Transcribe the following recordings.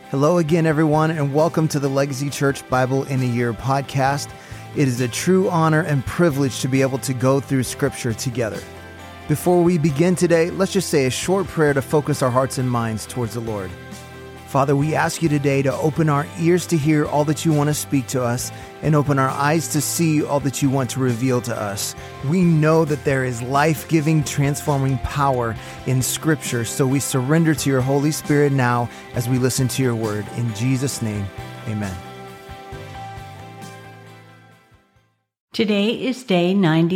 Hello again, everyone, and welcome to the Legacy Church Bible in a Year podcast. It is a true honor and privilege to be able to go through Scripture together. Before we begin today, let's just say a short prayer to focus our hearts and minds towards the Lord. Father, we ask you today to open our ears to hear all that you want to speak to us and open our eyes to see all that you want to reveal to us. We know that there is life-giving, transforming power in Scripture, so we surrender to your Holy Spirit now as we listen to your word. In Jesus' name, amen. Today is day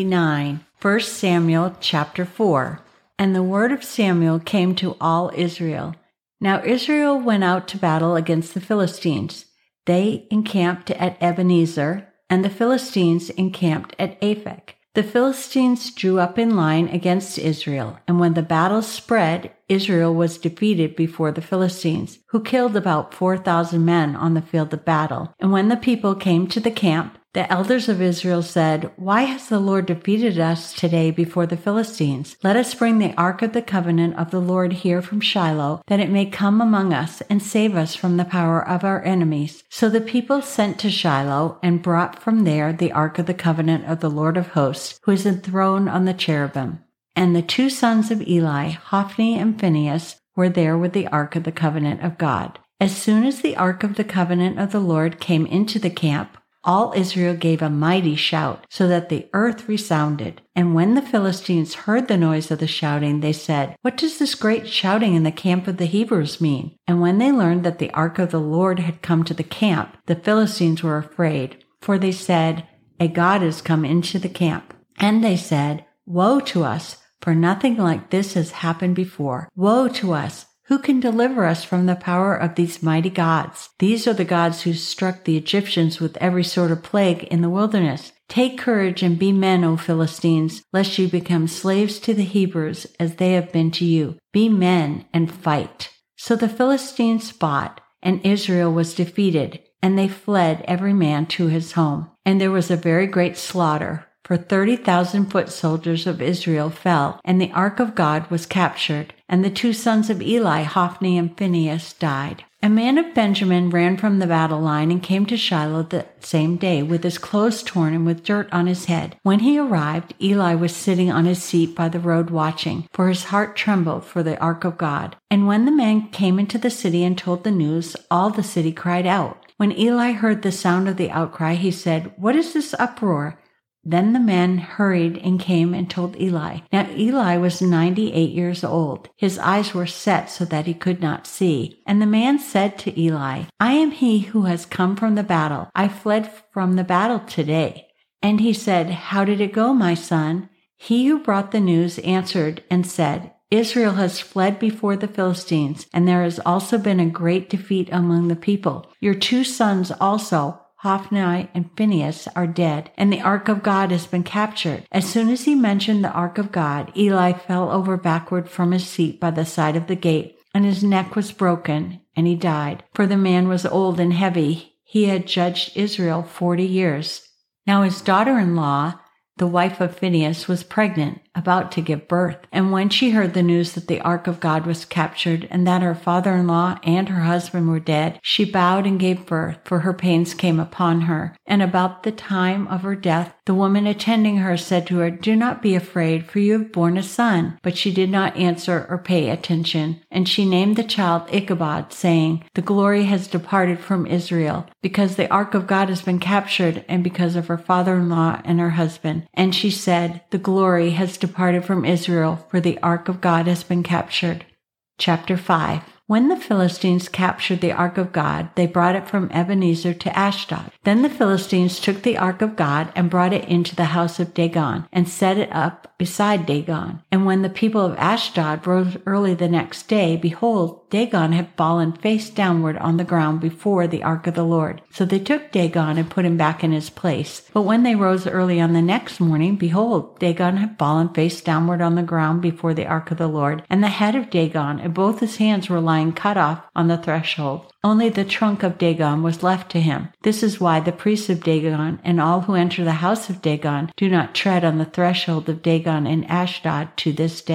99, 1 Samuel chapter 4. And the word of Samuel came to all Israel. Now Israel went out to battle against the Philistines. They encamped at Ebenezer, and the Philistines encamped at Aphek. The Philistines drew up in line against Israel, and when the battle spread, Israel was defeated before the Philistines, who killed about 4,000 men on the field of battle. And when the people came to the camp, the elders of Israel said, "Why has the Lord defeated us today before the Philistines? Let us bring the ark of the covenant of the Lord here from Shiloh, that it may come among us and save us from the power of our enemies." So the people sent to Shiloh and brought from there the ark of the covenant of the Lord of hosts, who is enthroned on the cherubim. And the two sons of Eli, Hophni and Phinehas, were there with the ark of the covenant of God. As soon as the ark of the covenant of the Lord came into the camp, all Israel gave a mighty shout, so that the earth resounded. And when the Philistines heard the noise of the shouting, they said, "What does this great shouting in the camp of the Hebrews mean?" And when they learned that the ark of the Lord had come to the camp, the Philistines were afraid, for they said, "A god has come into the camp." And they said, "Woe to us, for nothing like this has happened before. Woe to us! Who can deliver us from the power of these mighty gods? These are the gods who struck the Egyptians with every sort of plague in the wilderness. Take courage and be men, O Philistines, lest you become slaves to the Hebrews as they have been to you. Be men and fight." So the Philistines fought, and Israel was defeated, and they fled every man to his home. And there was a very great slaughter, for 30,000 foot soldiers of Israel fell, and the ark of God was captured, and the two sons of Eli, Hophni and Phinehas, died. A man of Benjamin ran from the battle line and came to Shiloh that same day with his clothes torn and with dirt on his head. When he arrived, Eli was sitting on his seat by the road watching, for his heart trembled for the ark of God. And when the man came into the city and told the news, all the city cried out. When Eli heard the sound of the outcry, he said, "What is this uproar?" Then the man hurried and came and told Eli. Now Eli was 98 years old. His eyes were set so that he could not see. And the man said to Eli, "I am he who has come from the battle. I fled from the battle today." And he said, "How did it go, my son?" He who brought the news answered and said, "Israel has fled before the Philistines, and there has also been a great defeat among the people. Your two sons also, Hophni and Phinehas, are dead, and the ark of God has been captured." As soon as he mentioned the ark of God, Eli fell over backward from his seat by the side of the gate, and his neck was broken, and he died. For the man was old and heavy. He had judged Israel 40 years. Now his daughter-in-law, the wife of Phinehas, was pregnant, about to give birth. And when she heard the news that the ark of God was captured and that her father-in-law and her husband were dead, she bowed and gave birth, for her pains came upon her. And about the time of her death, the woman attending her said to her, "Do not be afraid, for you have borne a son." But she did not answer or pay attention. And she named the child Ichabod, saying, "The glory has departed from Israel, because the ark of God has been captured, and because of her father-in-law and her husband." And she said, "The glory has departed from Israel, for the ark of God has been captured." Chapter 5. When the Philistines captured the ark of God, they brought it from Ebenezer to Ashdod. Then the Philistines took the ark of God and brought it into the house of Dagon and set it up beside Dagon. And when the people of Ashdod rose early the next day, behold, Dagon had fallen face downward on the ground before the ark of the Lord. So they took Dagon and put him back in his place. But when they rose early on the next morning, behold, Dagon had fallen face downward on the ground before the ark of the Lord, and the head of Dagon and both his hands were lying cut off on the threshold. Only the trunk of Dagon was left to him. This is why the priests of Dagon and all who enter the house of Dagon do not tread on the threshold of Dagon in Ashdod to this day.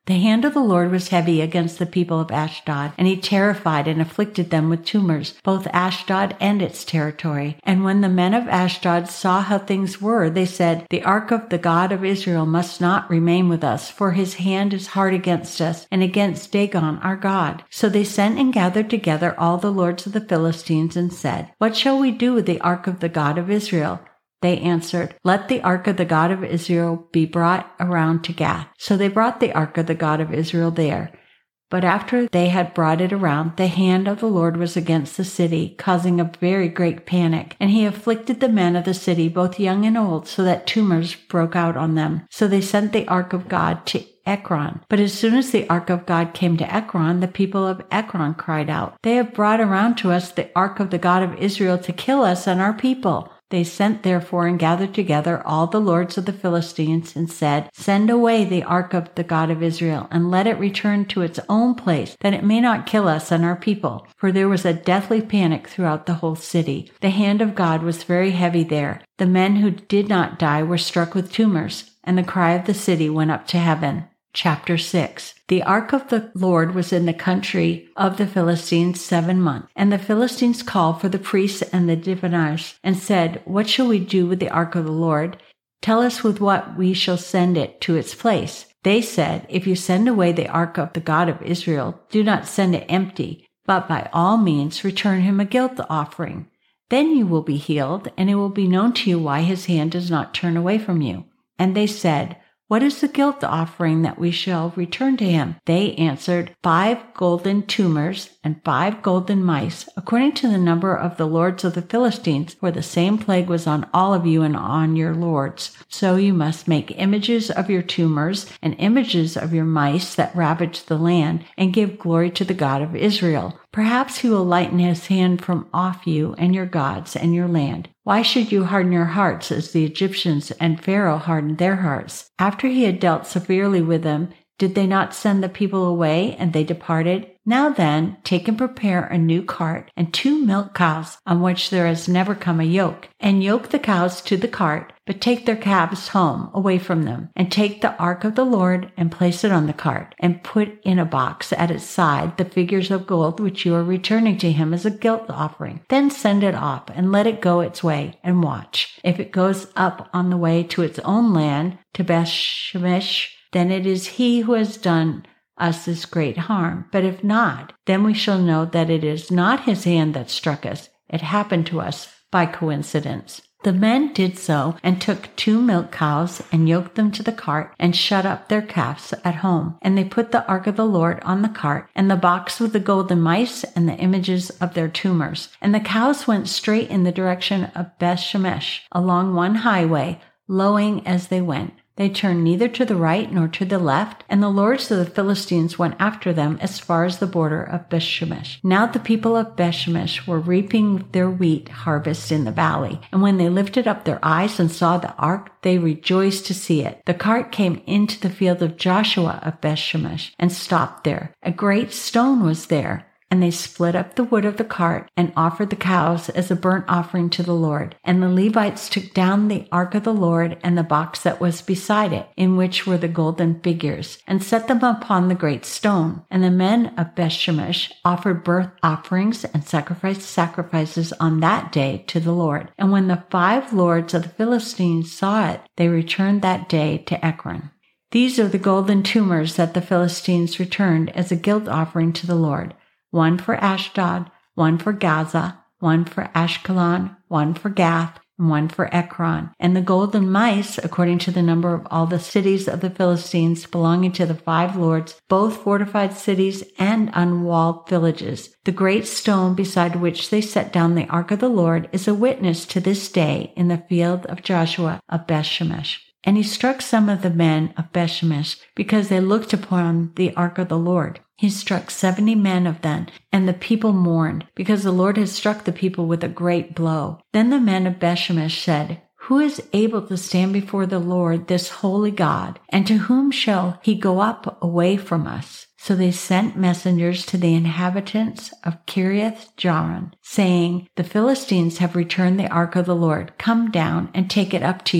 The hand of the Lord was heavy against the people of Ashdod, and he terrified and afflicted them with tumors, both Ashdod and its territory. And when the men of Ashdod saw how things were, they said, "The ark of the God of Israel must not remain with us, for his hand is hard against us and against Dagon our God." So they sent and gathered together all the lords of the Philistines and said, "What shall we do with the ark of the God of Israel?" They answered, "Let the ark of the God of Israel be brought around to Gath." So they brought the ark of the God of Israel there. But after they had brought it around, the hand of the Lord was against the city, causing a very great panic. And he afflicted the men of the city, both young and old, so that tumors broke out on them. So they sent the ark of God to Ekron. But as soon as the ark of God came to Ekron, the people of Ekron cried out, "They have brought around to us the ark of the God of Israel to kill us and our people." They sent therefore and gathered together all the lords of the Philistines and said, "Send away the ark of the God of Israel, and let it return to its own place, that it may not kill us and our people." For there was a deathly panic throughout the whole city. The hand of God was very heavy there. The men who did not die were struck with tumors, and the cry of the city went up to heaven. Chapter 6. The ark of the Lord was in the country of the Philistines 7 months. And the Philistines called for the priests and the diviners, and said, "What shall we do with the ark of the Lord? Tell us with what we shall send it to its place." They said, "If you send away the ark of the God of Israel, do not send it empty, but by all means return him a guilt offering. Then you will be healed, and it will be known to you why his hand does not turn away from you." And they said, "What is the guilt offering that we shall return to him?" They answered, 5 golden tumors and 5 golden mice, according to the number of the lords of the Philistines, for the same plague was on all of you and on your lords. So you must make images of your tumors and images of your mice that ravage the land, and give glory to the God of Israel. Perhaps he will lighten his hand from off you and your gods and your land. Why should you harden your hearts as the Egyptians and Pharaoh hardened their hearts? After he had dealt severely with them, did they not send the people away, and they departed? Now then, take and prepare a new cart and 2 milk cows on which there has never come a yoke, and yoke the cows to the cart, but take their calves home away from them, and take the ark of the Lord and place it on the cart, and put in a box at its side the figures of gold which you are returning to him as a guilt offering. Then send it off and let it go its way, and watch. If it goes up on the way to its own land, to Beth-shemesh, then it is he who has done us this great harm. But if not, then we shall know that it is not his hand that struck us. It happened to us by coincidence. The men did so, and took 2 milk cows, and yoked them to the cart, and shut up their calves at home. And they put the ark of the Lord on the cart, and the box with the golden mice, and the images of their tumors. And the cows went straight in the direction of Beth-shemesh, along one highway, lowing as they went. They turned neither to the right nor to the left, and the lords of the Philistines went after them as far as the border of Beth-shemesh. Now the people of Beth-shemesh were reaping their wheat harvest in the valley, and when they lifted up their eyes and saw the ark, they rejoiced to see it. The cart came into the field of Joshua of Beth-shemesh and stopped there. A great stone was there. And they split up the wood of the cart and offered the cows as a burnt offering to the Lord. And the Levites took down the ark of the Lord and the box that was beside it, in which were the golden figures, and set them upon the great stone. And the men of Beth-shemesh offered burnt offerings and sacrificed sacrifices on that day to the Lord. And when the 5 lords of the Philistines saw it, they returned that day to Ekron. These are the golden tumors that the Philistines returned as a guilt offering to the Lord. 1 for Ashdod, 1 for Gaza, 1 for Ashkelon, 1 for Gath, and 1 for Ekron. And the golden mice, according to the number of all the cities of the Philistines belonging to the 5 lords, both fortified cities and unwalled villages. The great stone beside which they set down the ark of the Lord is a witness to this day in the field of Joshua of Beth-shemesh. And he struck some of the men of Beth-shemesh because they looked upon the ark of the Lord. He struck 70 men of them, and the people mourned, because the Lord had struck the people with a great blow. Then the men of Beth-shemesh said, "Who is able to stand before the Lord, this holy God? And to whom shall he go up away from us?" So they sent messengers to the inhabitants of Kiriath-jearim, saying, "The Philistines have returned the ark of the Lord. Come down and take it up to you."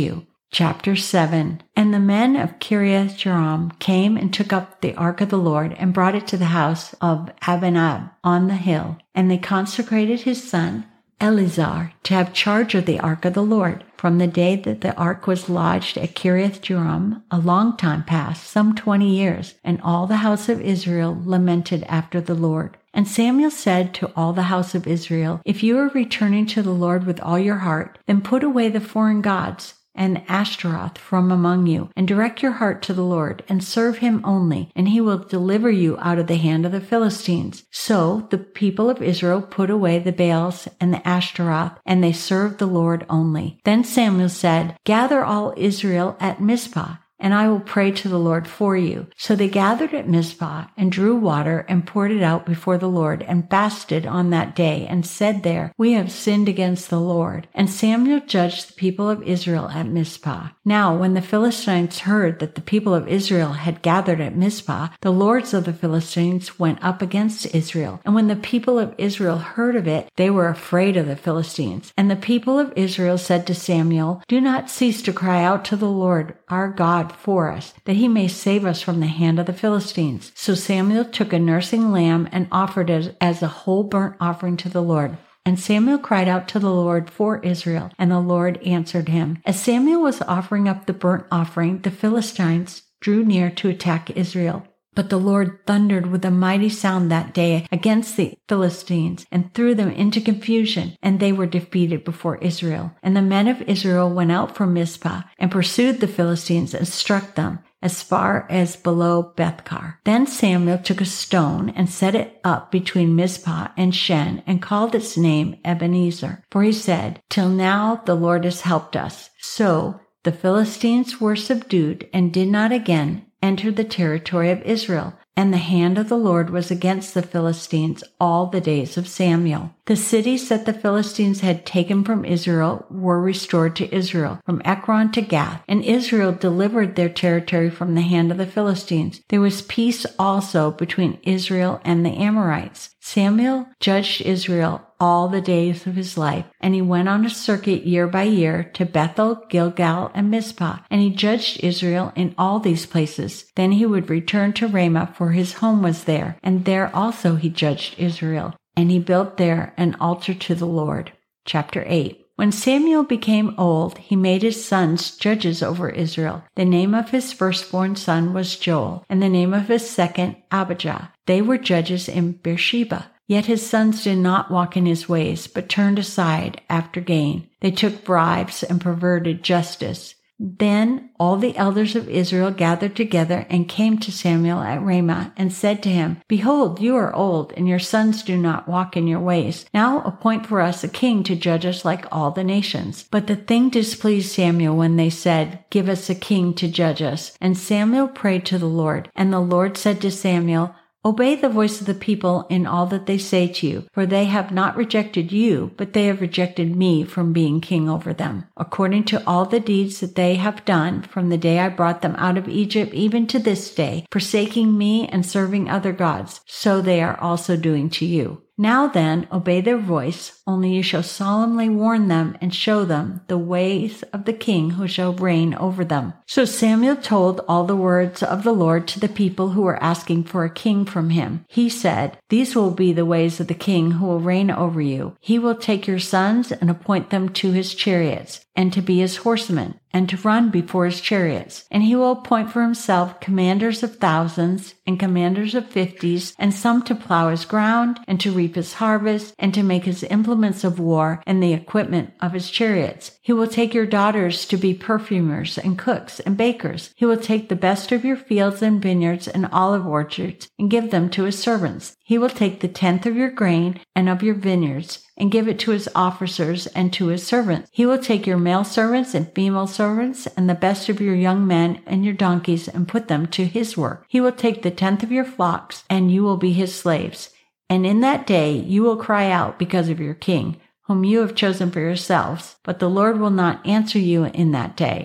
Chapter 7. And the men of Kiriath-jearim came and took up the ark of the Lord and brought it to the house of Abinadab on the hill. And they consecrated his son Eleazar to have charge of the ark of the Lord. From the day that the ark was lodged at Kiriath-jearim, a long time passed, some 20 years, and all the house of Israel lamented after the Lord. And Samuel said to all the house of Israel, if you are returning to the Lord with all your heart, then put away the foreign gods and Ashtaroth from among you, and direct your heart to the Lord, and serve him only, and he will deliver you out of the hand of the Philistines. So the people of Israel put away the Baals and the Ashtaroth, and they served the Lord only. Then Samuel said, gather all Israel at Mizpah, and I will pray to the Lord for you. So they gathered at Mizpah and drew water and poured it out before the Lord and fasted on that day and said there, we have sinned against the Lord. And Samuel judged the people of Israel at Mizpah. Now, when the Philistines heard that the people of Israel had gathered at Mizpah, the lords of the Philistines went up against Israel. And when the people of Israel heard of it, they were afraid of the Philistines. And the people of Israel said to Samuel, do not cease to cry out to the Lord our God for us, that he may save us from the hand of the Philistines. So Samuel took a nursing lamb and offered it as a whole burnt offering to the Lord. And Samuel cried out to the Lord for Israel, and the Lord answered him. As Samuel was offering up the burnt offering, the Philistines drew near to attack Israel. But the Lord thundered with a mighty sound that day against the Philistines and threw them into confusion, and they were defeated before Israel. And the men of Israel went out from Mizpah and pursued the Philistines and struck them as far as below Bethkar. Then Samuel took a stone and set it up between Mizpah and Shen and called its name Ebenezer. For he said, till now the Lord has helped us. So the Philistines were subdued and did not again enter the territory of Israel, and the hand of the Lord was against the Philistines all the days of Samuel. The cities that the Philistines had taken from Israel were restored to Israel, from Ekron to Gath, and Israel delivered their territory from the hand of the Philistines. There was peace also between Israel and the Amorites. Samuel judged Israel all the days of his life, and he went on a circuit year by year to Bethel, Gilgal, and Mizpah, and he judged Israel in all these places. Then he would return to Ramah, for his home was there, and there also he judged Israel, and he built there an altar to the Lord. Chapter 8. When Samuel became old, he made his sons judges over Israel. The name of his firstborn son was Joel, and the name of his second Abijah. They were judges in Beersheba. Yet his sons did not walk in his ways, but turned aside after gain. They took bribes and perverted justice. Then all the elders of Israel gathered together and came to Samuel at Ramah and said to him, behold, you are old, and your sons do not walk in your ways. Now appoint for us a king to judge us like all the nations. But the thing displeased Samuel when they said, give us a king to judge us. And Samuel prayed to the Lord. And the Lord said to Samuel, obey the voice of the people in all that they say to you, for they have not rejected you, but they have rejected me from being king over them. According to all the deeds that they have done from the day I brought them out of Egypt even to this day, forsaking me and serving other gods, so they are also doing to you. Now then, obey their voice, only you shall solemnly warn them and show them the ways of the king who shall reign over them. So Samuel told all the words of the Lord to the people who were asking for a king from him. He said, these will be the ways of the king who will reign over you. He will take your sons and appoint them to his chariots, and to be his horsemen, and to run before his chariots. And he will appoint for himself commanders of thousands and commanders of 50s, and some to plow his ground, and to reap his harvest, and to make his implements of war and the equipment of his chariots. He will take your daughters to be perfumers and cooks and bakers. He will take the best of your fields and vineyards and olive orchards and give them to his servants. He will take the 10th of your grain and of your vineyards and give it to his officers and to his servants. He will take your male servants and female servants and the best of your young men and your donkeys and put them to his work. He will take the 10th of your flocks, and you will be his slaves. And in that day you will cry out because of your king, whom you have chosen for yourselves, but the Lord will not answer you in that day.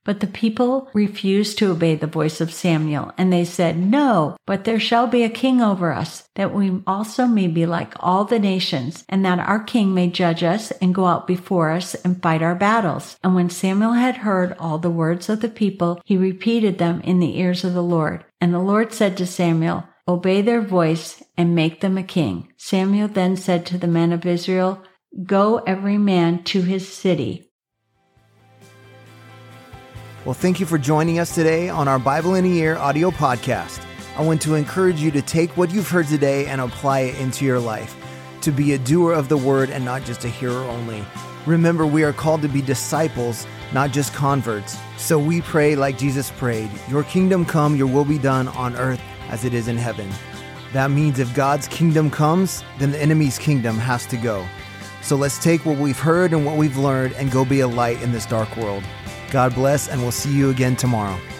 But the people refused to obey the voice of Samuel, and they said, "No, but there shall be a king over us, that we also may be like all the nations, and that our king may judge us and go out before us and fight our battles." And when Samuel had heard all the words of the people, he repeated them in the ears of the Lord. And the Lord said to Samuel, "Obey their voice and make them a king." Samuel then said to the men of Israel, "Go every man to his city." Well, thank you for joining us today on our Bible in a Year audio podcast. I want to encourage you to take what you've heard today and apply it into your life, to be a doer of the word and not just a hearer only. Remember, we are called to be disciples, not just converts. So we pray like Jesus prayed, "Your kingdom come, your will be done on earth as it is in heaven." That means if God's kingdom comes, then the enemy's kingdom has to go. So let's take what we've heard and what we've learned and go be a light in this dark world. God bless, and we'll see you again tomorrow.